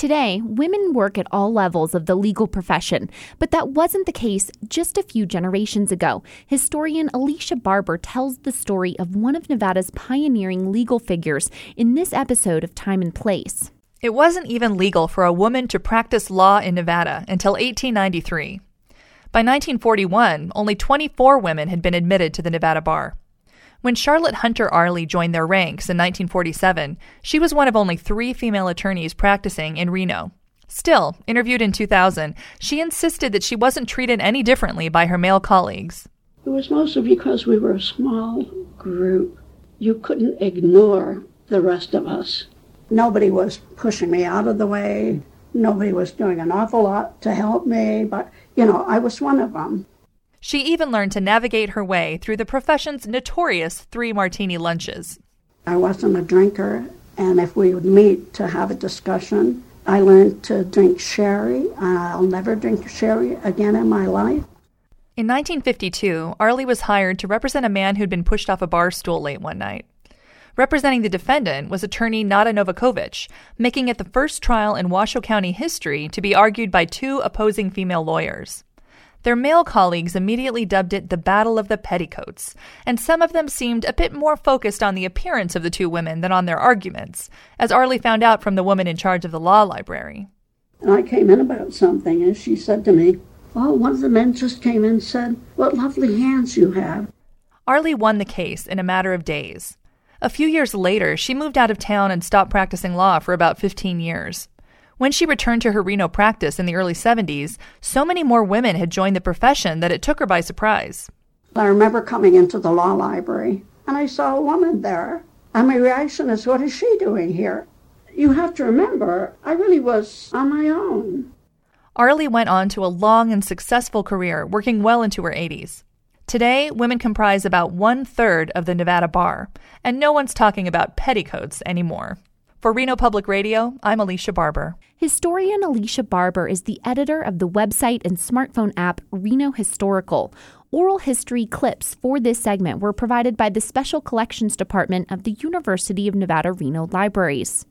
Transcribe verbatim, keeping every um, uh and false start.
Today, women work at all levels of the legal profession, but that wasn't the case just a few generations ago. Historian Alicia Barber tells the story of one of Nevada's pioneering legal figures in this episode of Time and Place. It wasn't even legal for a woman to practice law in Nevada until eighteen ninety-three. By nineteen forty-one, only twenty-four women had been admitted to the Nevada bar. When Charlotte Hunter Arley joined their ranks in nineteen forty-seven, she was one of only three female attorneys practicing in Reno. Still, interviewed in two thousand, she insisted that she wasn't treated any differently by her male colleagues. It was mostly because we were a small group. You couldn't ignore the rest of us. Nobody was pushing me out of the way. Nobody was doing an awful lot to help me, but, you know, I was one of them. She even learned to navigate her way through the profession's notorious three-martini lunches. I wasn't a drinker, and if we would meet to have a discussion, I learned to drink sherry. I'll never drink sherry again in my life. In nineteen fifty-two, Arley was hired to represent a man who'd been pushed off a bar stool late one night. Representing the defendant was attorney Nada Novakovic, making it the first trial in Washoe County history to be argued by two opposing female lawyers. Their male colleagues immediately dubbed it the Battle of the Petticoats, and some of them seemed a bit more focused on the appearance of the two women than on their arguments, as Arley found out from the woman in charge of the law library. And I came in about something, and she said to me, oh, one of the men just came in and said, what lovely hands you have. Arley won the case in a matter of days. A few years later, she moved out of town and stopped practicing law for about fifteen years. When she returned to her Reno practice in the early seventies, so many more women had joined the profession that it took her by surprise. I remember coming into the law library, and I saw a woman there. And my reaction is, what is she doing here? You have to remember, I really was on my own. Arley went on to a long and successful career, working well into her eighties. Today, women comprise about one-third of the Nevada bar, and no one's talking about petticoats anymore. For Reno Public Radio, I'm Alicia Barber. Historian Alicia Barber is the editor of the website and smartphone app Reno Historical. Oral history clips for this segment were provided by the Special Collections Department of the University of Nevada, Reno Libraries.